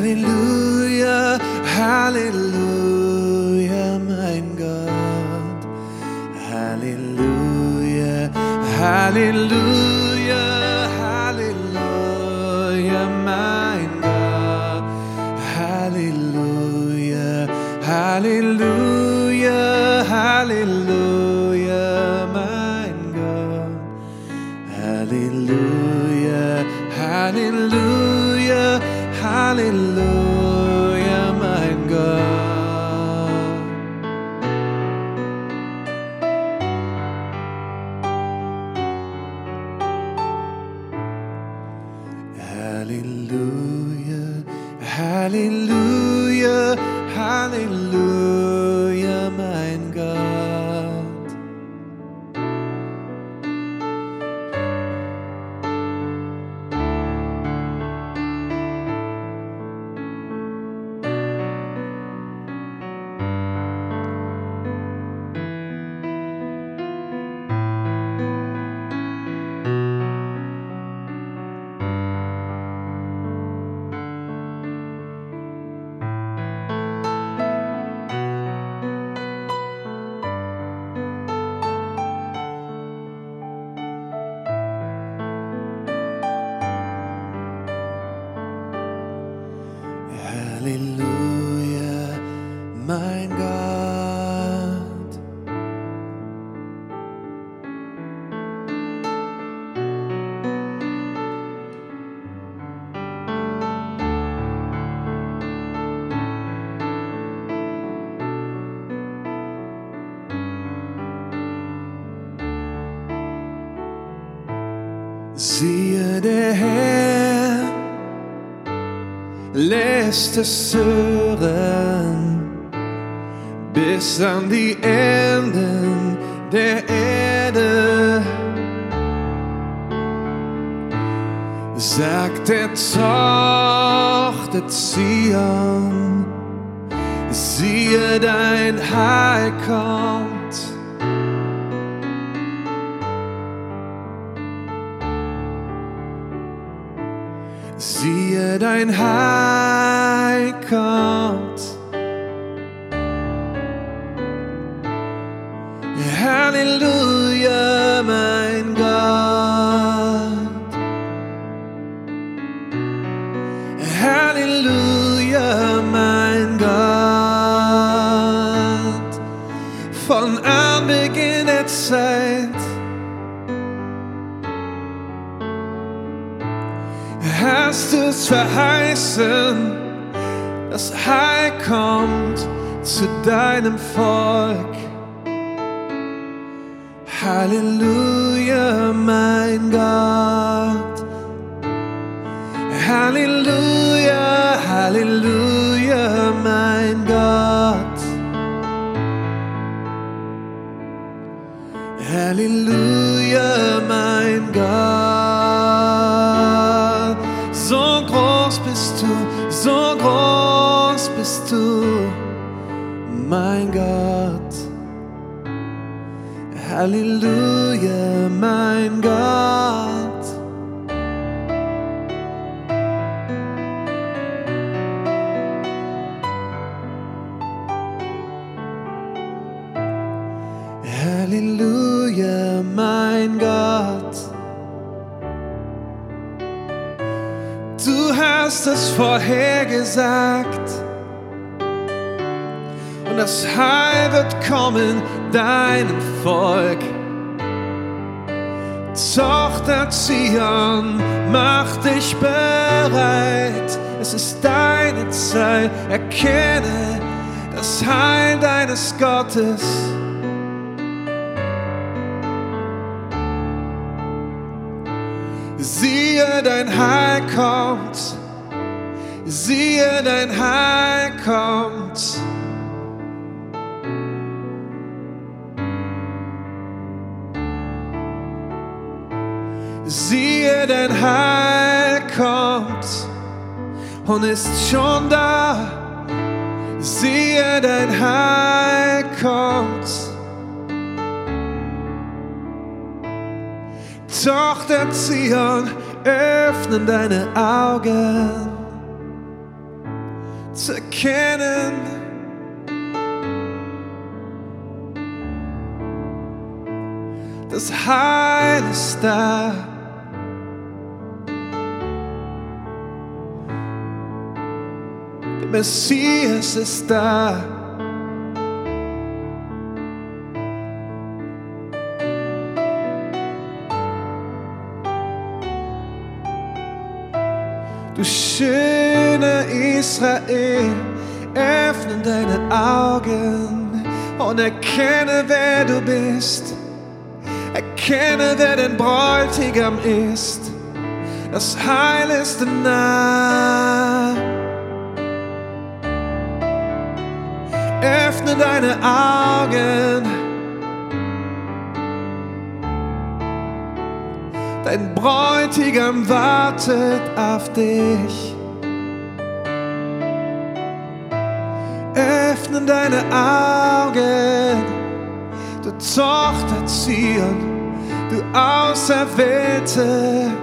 Halleluja, Halleluja, mein Gott. Halleluja, Halleluja, Halleluja, mein Gott. Halleluja, Halleluja, Halleluja, mein Gott. Halleluja, Halleluja, Halleluja, mein Gott. Halleluja, Halleluja, Halleluja, mein Gott. Halleluja, mein Gott. Siehe, der Herr lässt es hören bis an die Enden der Erde. Sagt der Tochter Zion, siehe, dein Heil kommt. Siehe, dein Heil kommt. Halleluja, mein Gott. Halleluja, mein Gott. Von Anbeginn der Zeit hast du's verheißen, das Heil kommt zu deinem Volk. Halleluja, mein Gott. Halleluja, Halleluja, mein Gott. Halleluja, mein Gott. So groß bist du, so groß bist du, mein Gott. Halleluja, mein Gott. Halleluja, mein Gott. Du hast es vorhergesagt und das Heil wird kommen deinem Volk. Tochter Zion, mach dich bereit, es ist deine Zeit, erkenne das Heil deines Gottes. Siehe, dein Heil kommt, siehe, dein Heil kommt. Siehe, dein Heil kommt und ist schon da. Siehe, dein Heil kommt. Tochter Zion, öffne deine Augen. zu erkennen. Das Heil ist da. Der Messias ist da. Du schöne Israel, öffne deine Augen und erkenne, wer du bist. Erkenne, wer dein Bräutigam ist. Das Heil ist nah. Öffne deine Augen. Dein Bräutigam wartet auf dich. Öffne deine Augen, du Tochter Zion, du Auserwählte.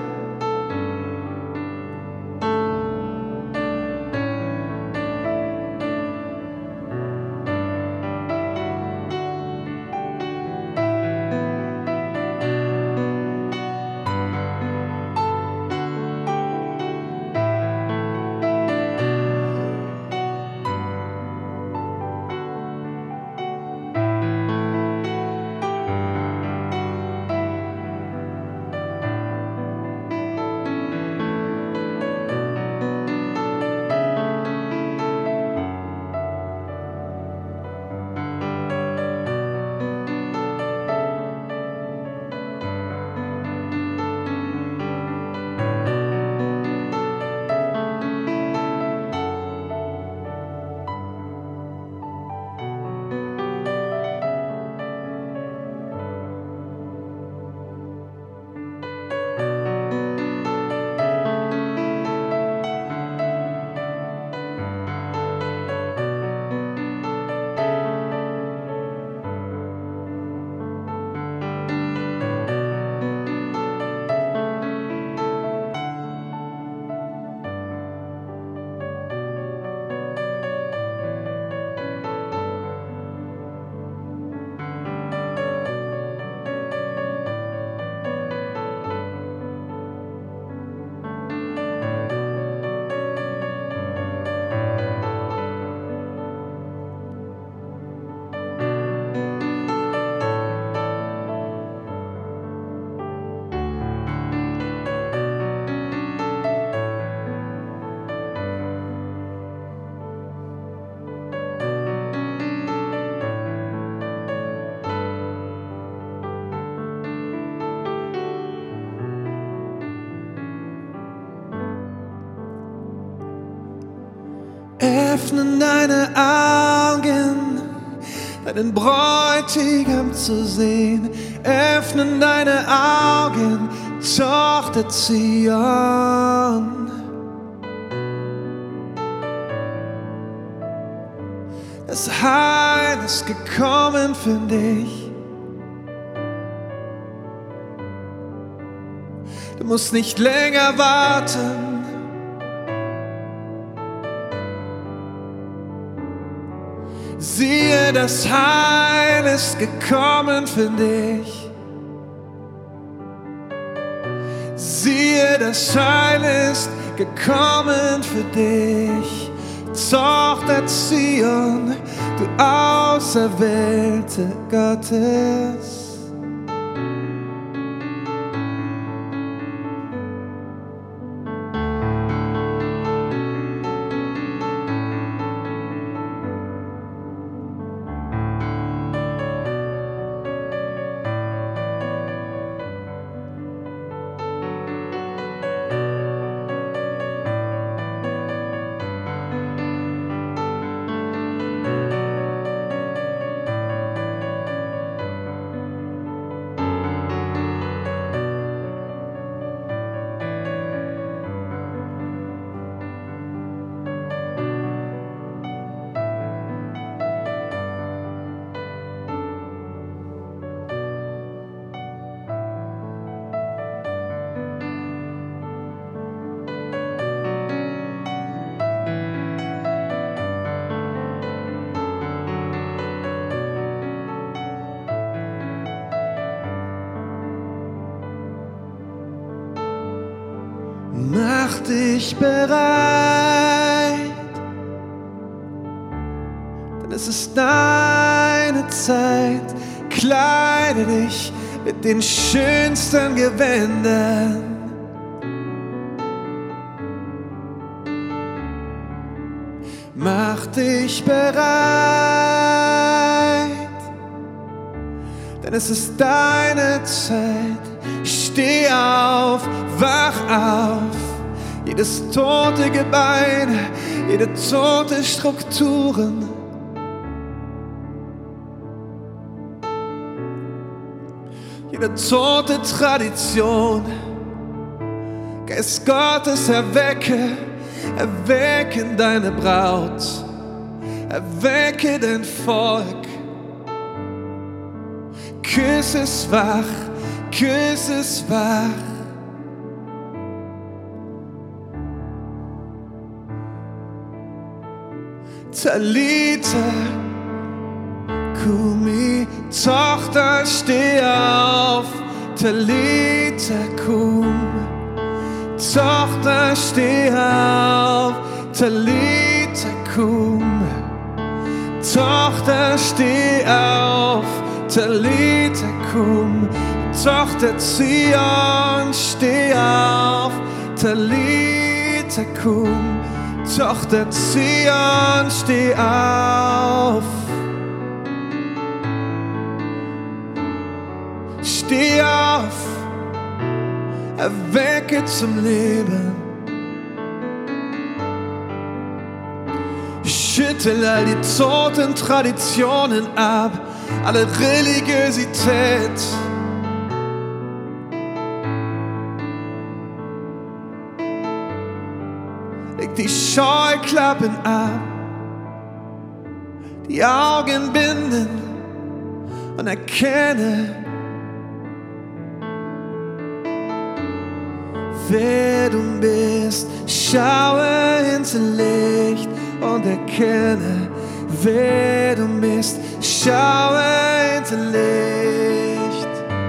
Öffne deine Augen, deinen Bräutigam zu sehen. Öffne deine Augen, Tochter Zion. Das Heil ist gekommen für dich. Du musst nicht länger warten. Siehe, das Heil ist gekommen für dich. Siehe, das Heil ist gekommen für dich. Tochter Zion, du Auserwählte Gottes. Mach dich bereit, denn es ist deine Zeit. Kleide dich mit den schönsten Gewändern. Mach dich bereit, denn es ist deine Zeit. Steh auf, wach auf, jedes tote Gebein, jede tote Strukturen. Jede tote Tradition. Geist Gottes, erwecke deine Braut, erwecke dein Volk. Küss es wach, küss es wach. Talita Kumi, Tochter, steh auf. Talita Kum, Tochter, steh auf. Talita Kum, Tochter, steh auf. Talita Kum, Tochter Zion, steh auf. Talita Kum, Tochter Zion, steh auf. Steh auf, erwecke zum Leben. Schüttel all die toten Traditionen ab, alle Religiosität. Leg die Scheuklappen ab, die Augen binden und erkenne, wer du bist. Schaue ins Licht und erkenne, wer du bist. Schaue ins Licht.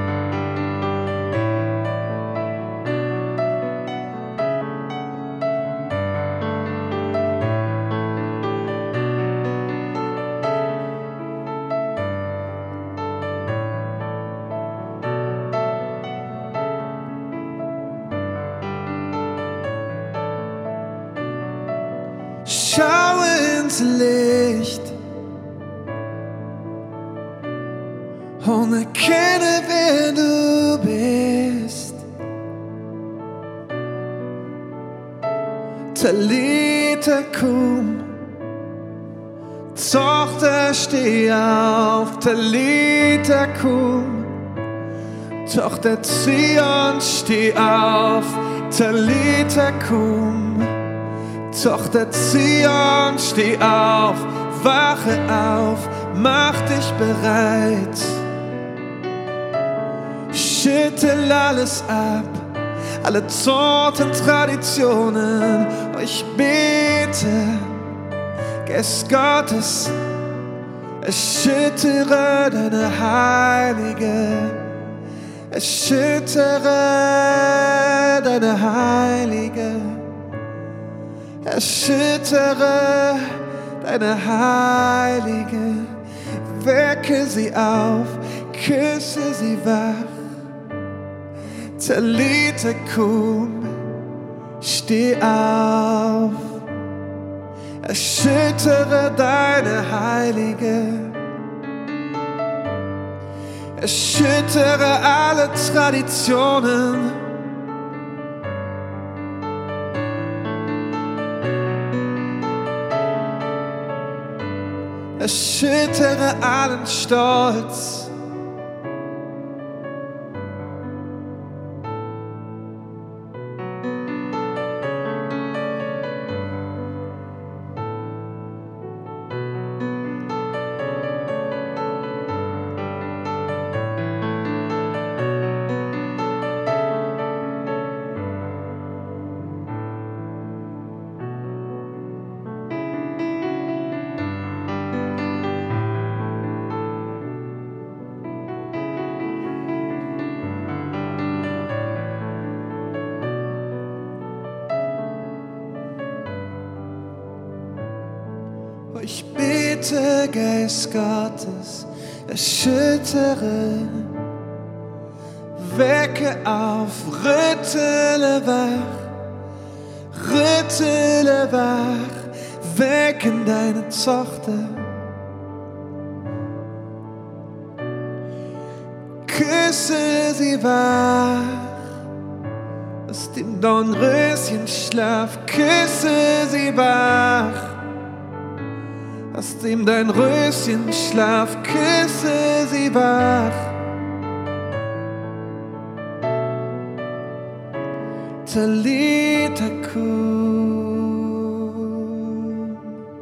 Schaue ins Licht und erkenne, wer du bist. Talita Kum, Tochter, steh auf. Talita Kum, Tochter Zion, steh auf. Talita Kum, Tochter Zion, steh auf, wache auf, mach dich bereit. Schüttel alles ab, alle toten Traditionen. Ich bete, Geist Gottes, erschüttere deine Heilige. Erschüttere deine Heilige. Erschüttere deine Heilige, wecke sie auf, küsse sie wach. Talita Kum, steh auf. Erschüttere deine Heilige. Erschüttere alle Traditionen. Erschüttere allen Stolz. Ich bete, Geist Gottes, erschüttere, wecke auf, rüttele wach, wecken deine Tochter. Küsse sie wach, aus dem Dornröschenschlaf, küsse sie wach, aus dem dein Röschenschlaf, küsse sie wach. Talita kum,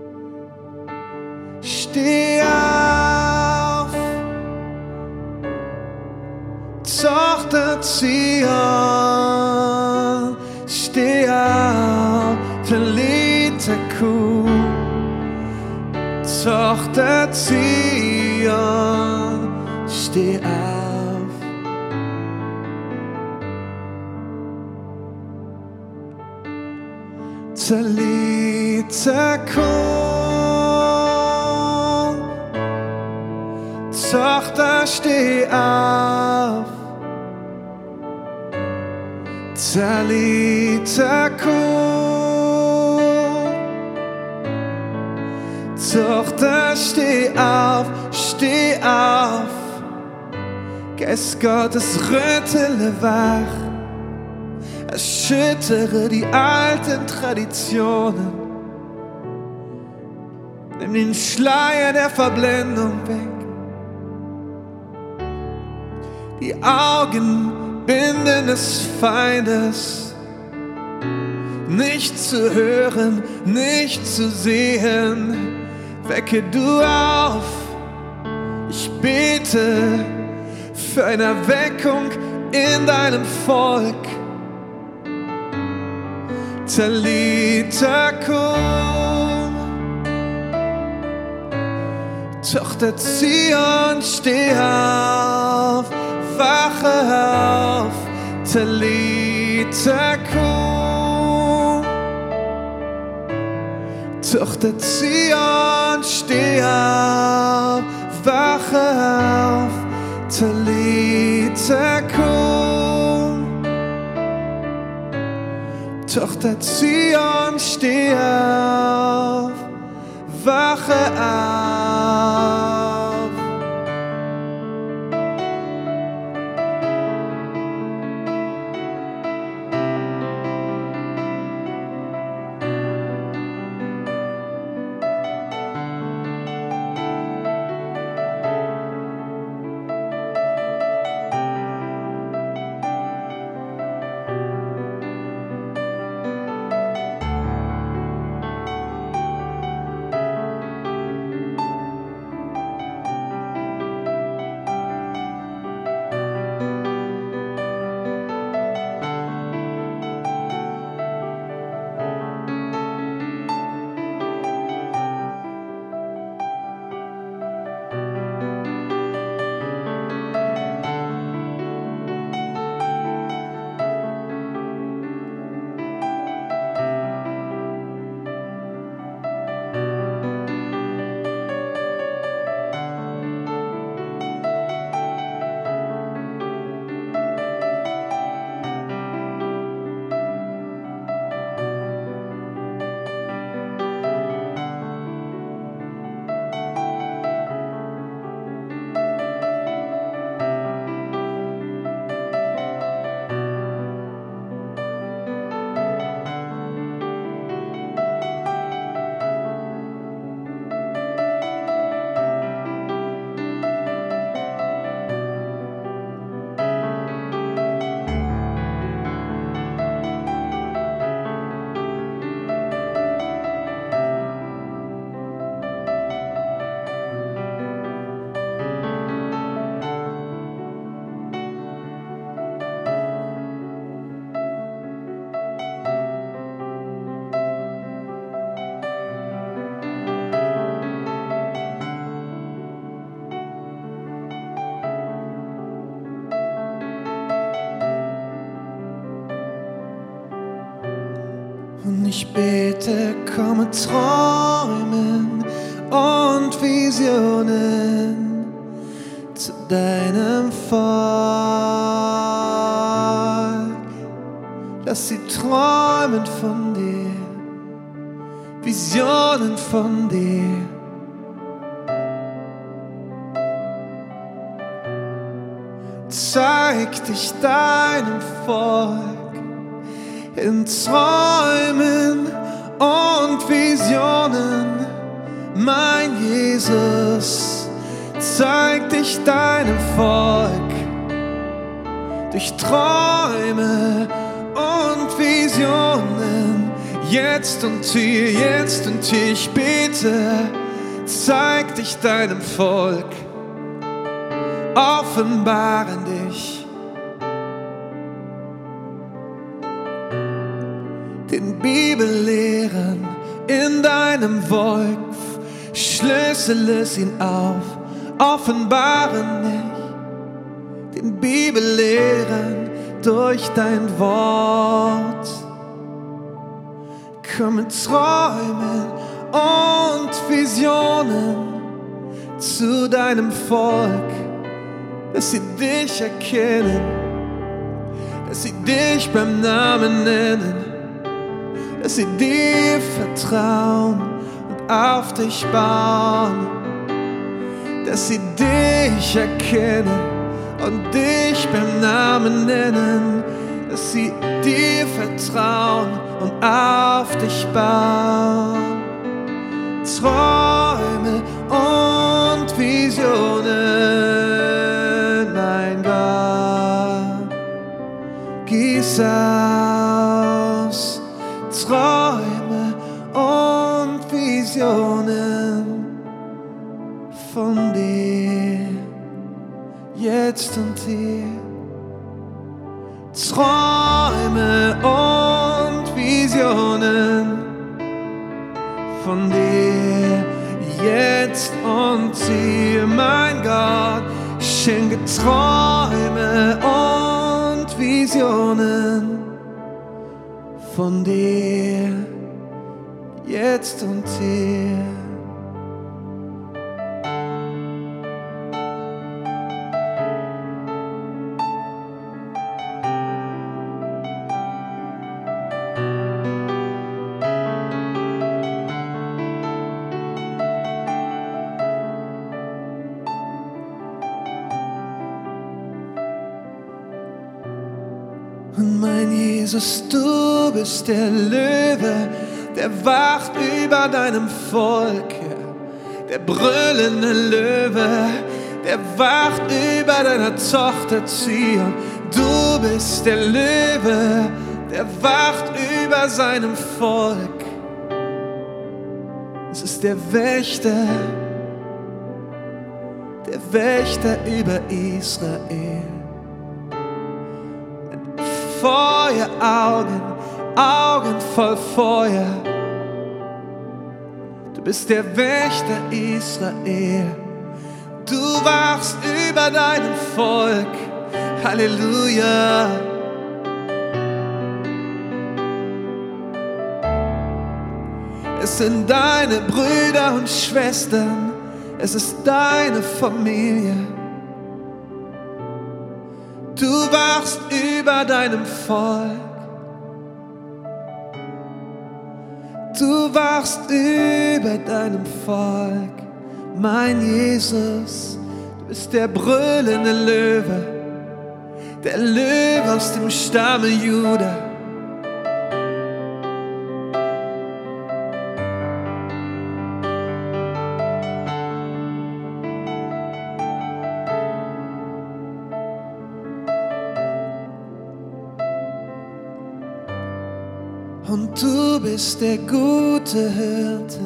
steh auf, Tochter Zion, steh auf, Talita kum, Tochter Zion, steh auf. Talita kum, Tochter, steh auf. Talita kum, Tochter, steh auf, steh auf. Geist Gottes, rüttele wach, erschüttere die alten Traditionen. Nimm den Schleier der Verblendung weg, die Augenbinden des Feindes, nicht zu hören, nicht zu sehen. Wecke du auf, ich bete für eine Erweckung in deinem Volk. Talita kum, Tochter Zion, steh auf, wache auf. Talita kum, Tochter Zion, steh auf, wache auf. Talita kum, Tochter Zion, steh auf, wache auf. Und ich bete, komme träumen und Visionen zu deinem Volk. Lass sie träumen von dir, Visionen von dir. Zeig dich deinem Volk in Träumen und Visionen, mein Jesus. Zeig dich deinem Volk durch Träume und Visionen, jetzt und hier, ich bete. Zeig dich deinem Volk, offenbaren dich, den Bibellehrern in deinem Volk. Schlüssel es ihn auf, offenbaren dich, den Bibellehrern durch dein Wort. Komm mit Träumen und Visionen zu deinem Volk, dass sie dich erkennen, dass sie dich beim Namen nennen, dass sie dir vertrauen und auf dich bauen, dass sie dich erkennen und dich beim Namen nennen, dass sie dir vertrauen und auf dich bauen. Träume und Visionen, mein Gott, gieß aus. Träume und Visionen von dir, jetzt und hier. Träume und Visionen von dir, jetzt und hier, mein Gott. Schenke Träume und Visionen von dir, jetzt und hier. Und mein Jesus, du bist der Löwe, der wacht über deinem Volk, der brüllende Löwe, der wacht über deiner Tochter Zion. Du bist der Löwe, der wacht über seinem Volk. Es ist der Wächter über Israel. Feueraugen, Augen voll Feuer. Du bist der Wächter Israel. Du wachst über deinem Volk. Halleluja. Es sind deine Brüder und Schwestern. Es ist deine Familie. Du wachst über deinem Volk. Du wachst über deinem Volk, mein Jesus. Du bist der brüllende Löwe, der Löwe aus dem Stamme Juda. Und du bist der gute Hirte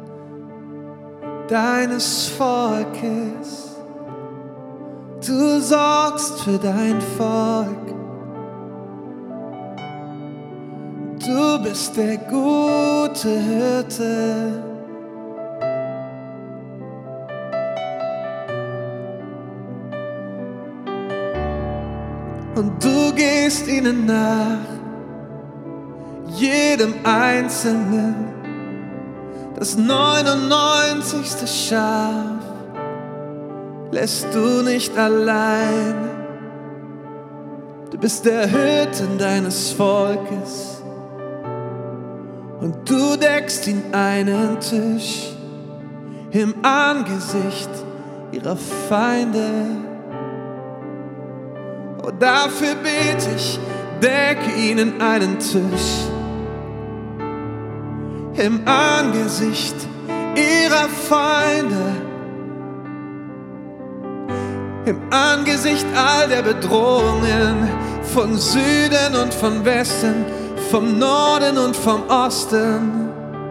deines Volkes. Du sorgst für dein Volk. Du bist der gute Hirte. Und du gehst ihnen nach, jedem Einzelnen. das 99. Schaf lässt du nicht allein. Du bist der Hirten deines Volkes und du deckst ihnen einen Tisch im Angesicht ihrer Feinde. Oh, dafür bete ich, decke ihnen einen Tisch im Angesicht ihrer Feinde, im Angesicht all der Bedrohungen von Süden und von Westen, vom Norden und vom Osten.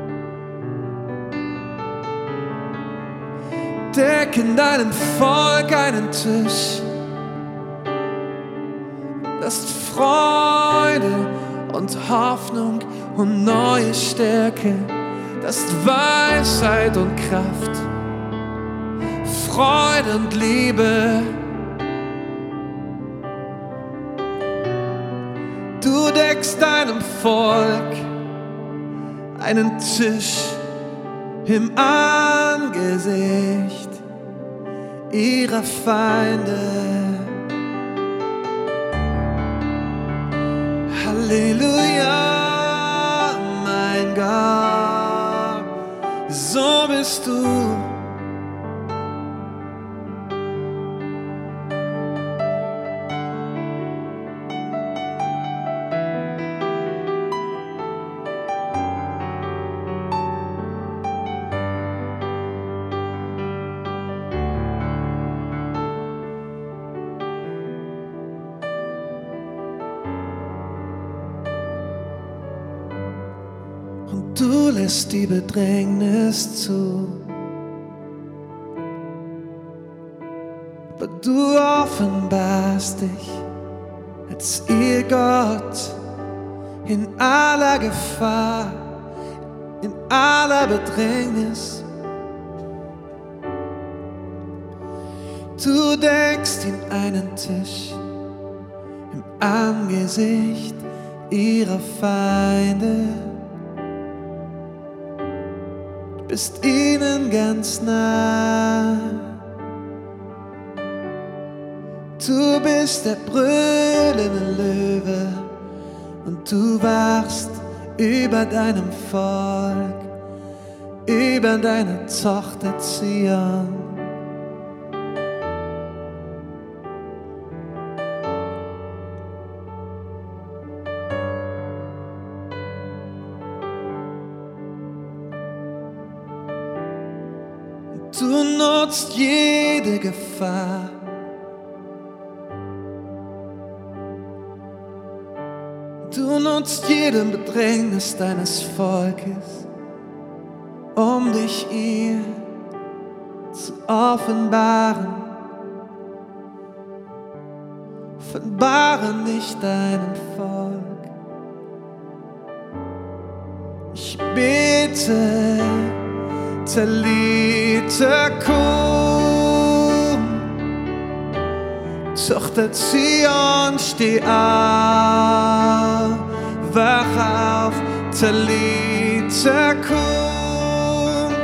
Decken deinem Volk einen Tisch. Lasst Freude und Hoffnung und neue Stärke, lasst Weisheit und Kraft, Freude und Liebe. Du deckst deinem Volk einen Tisch im Angesicht ihrer Feinde. Halleluja, mein Gott, so bist du. Und du lässt die Bedrängnis zu, aber du offenbarst dich als ihr Gott in aller Gefahr, in aller Bedrängnis. Du deckst ihm einen Tisch im Angesicht ihrer Feinde. Bist ihnen ganz nah. Du bist der brüllende Löwe und du wachst über deinem Volk, über deine Tochter Zion. Du nutzt jede Gefahr. Du nutzt jede Bedrängnis deines Volkes, um dich ihr zu offenbaren. Offenbare nicht deinem Volk. Ich bete, Talita kum, Tochter Zion, steh auf, wach auf, Talita kum,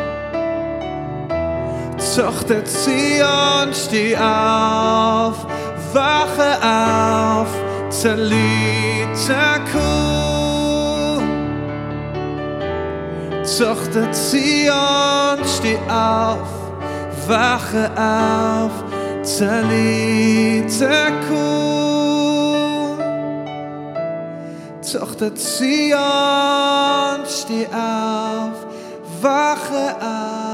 Tochter Zion, steh auf, wache auf, Talita kum. Tochter Zion, steh auf, wache auf, Talita kum. Tochter Zion, steh auf, wache auf.